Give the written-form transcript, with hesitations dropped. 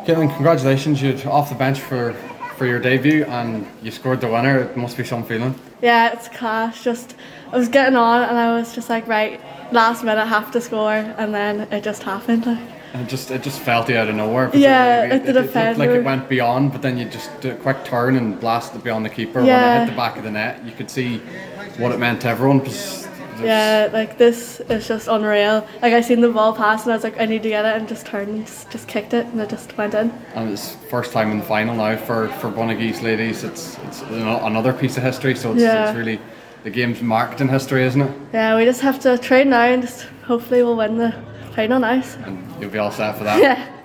Caitlin, congratulations! You're off the bench for your debut and you scored the winner. It must be some feeling. Yeah, it's class. Just I was getting on and I was just like, right, last minute I have to score, and then it just happened. Like. And it just felt you out of nowhere. Yeah, it the defender. looked like it went beyond, but then you just did a quick turn and blasted beyond the keeper. Yeah. When it hit the back of the net, you could see what it meant to everyone. Yeah, like this is just unreal. Like I seen the ball pass and I was like, I need to get it, and just turned and just kicked it, and it just went in. And it's first time in the final now for Bunnagee's ladies. It's another piece of history. So it's really, the game's marked in history, isn't it? Yeah, we just have to train now and just hopefully we'll win the final now. And you'll be all set for that. Yeah.